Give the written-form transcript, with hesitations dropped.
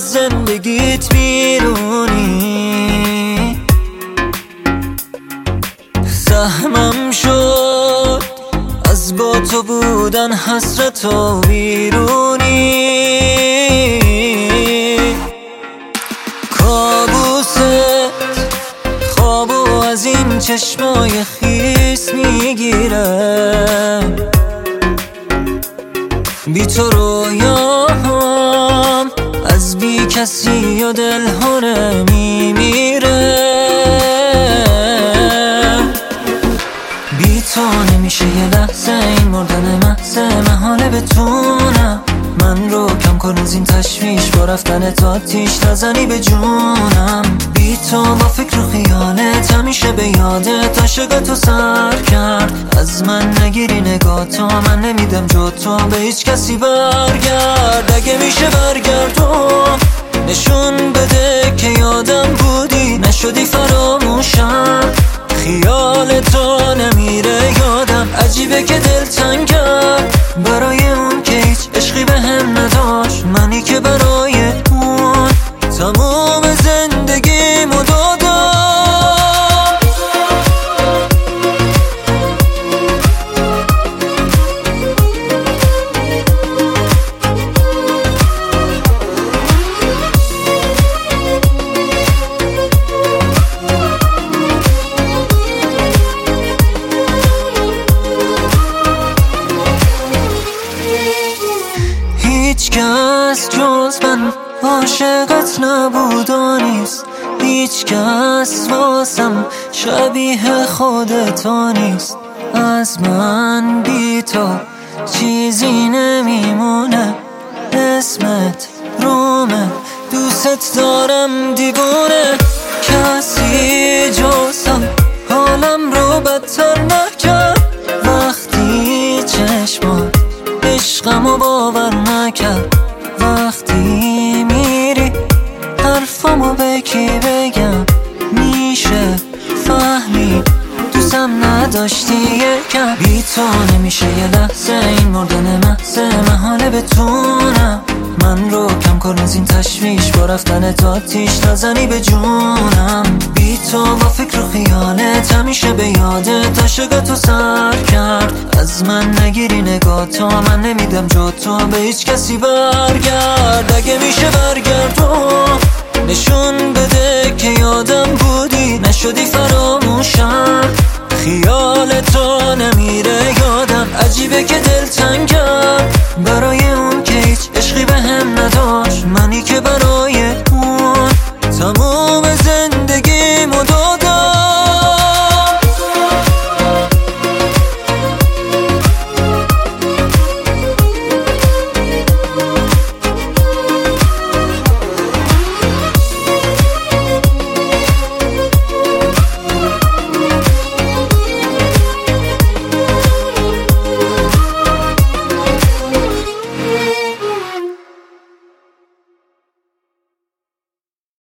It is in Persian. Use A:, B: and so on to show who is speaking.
A: از زندگیت بیرونی. سهمم شد از با تو بودن حسرت و بیرونی. کابوست خوابو از این چشمای خیس میگیرم، بی تو رویام از بی کسی و دلهره میمیره. بی تو نمیشه یه لحظه این مردن محضه، محاله بتونم من رو کم کن از این تشویش، با رفتن تا آتیش نزنی به جونم. بی تو با فکر و خیالت همیشه به یادت عاشقتو سر کرد. از من نگیری نگاه تو، من نمیدم جو تو به هیچ کسی برگرد. اگه میشه برگردم نشون بده که یادم بودی، نشدی فراموشم. خیال تو نمیره یادم، عجیبه که دل تنگم برای اون که هیچ عشقی به هم نداشت. منی که برای اون تمام زندگیمو دادم. هیچ کس جز من عاشقت نبود و نیست، هیچ کس واسم شبیه خودت نیست. از من بی تو چیزی نمیمونه، اسمت رومه، دوست دارم دیوونه. کسی جز هم حالم رو بدتر نکرد، وقتی چشمات عشقمو باور نکرد. وقتی میری حرفامو به کی بگم، میشه فهمی دوستم نداشتی یکم. بی تو نمیشه یه لحظه این مردن محضه، محاله بتونم من رو کم کن از این تشویش، با رفتن تا آتیش نزنی به جونم. بی تو با فکر و خیالت همیشه به یادت عاشقتو سر کرد. از من نگیری نگاه تو، من نمیدم جو تو به هیچ کسی برگرد. اگه میشه برگردم نشون بده که یادم بودی، نشدی فراموشم.